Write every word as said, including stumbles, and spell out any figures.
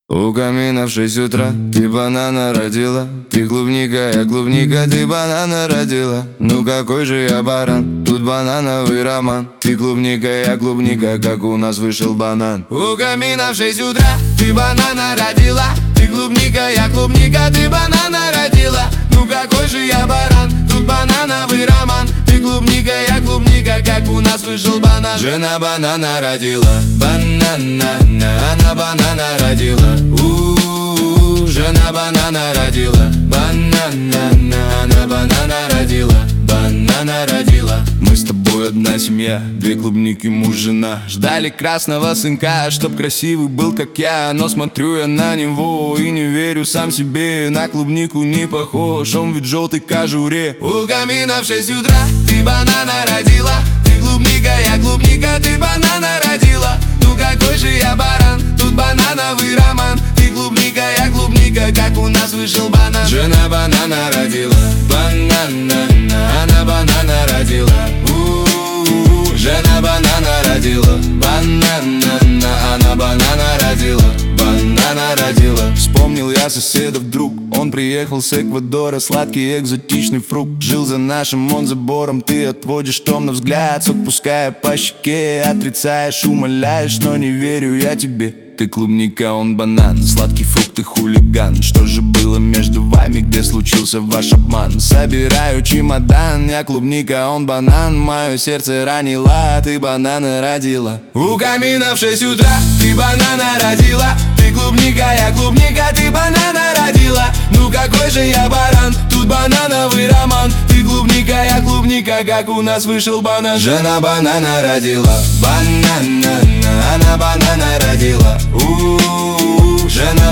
У камина в шесть утра ты банана родила. Ты клубника, я клубника, ты банана родила. Ну какой же я баран, тут банановый роман. Ты клубника, я клубника, как у нас вышел банан. У камина в шесть утра ты банана родила. Ты клубника, я клубника, ты банана родила. Ну какой же я баран, тут банановый роман. Ты клубника, я клубника, как у нас вышел банан. Жена банана родила, банана, она банана родила. У-у-у, жена банана родила, банана, она банана родила, банана родила. Мы с тобой одна семья, две клубники, муж, жена. Ждали красного сынка, чтоб красивый был, как я. Но смотрю я на него и не верю сам себе. На клубнику не похож, он ведь желтый кожуре. У камина в шесть утра ты банана родила. Ты клубника, я клубника, ты банана родила. Ну какой же я баран, тут банановый роман. Ты клубника, я клубника, как у нас вышел банан. Жена банана родила, банана, она банана родила. У-у-у, жена банана родила, банана, она банана родила, банана родила. Вспомнил я соседа вдруг, он приехал с Эквадора. Сладкий экзотичный фрукт, жил за нашим он забором. Ты отводишь томно взгляд, отпуская по щеке. Отрицаешь, умоляешь, но не верю я тебе. Ты клубника, он банан, сладкий фрукт и хулиган. Что же было между вами, где случился ваш обман? Собираю чемодан, я клубника, он банан. Мое сердце ранило, ты банана родила. У камина в шесть утра ты банана родила. Ты клубника, я клубника, ты банана родила. Ну какой же я баран, тут банановый роман. Ты клубника, я клубника, как у нас вышел банан. Жена банана родила, банана, она банана родила. У-у-у, жена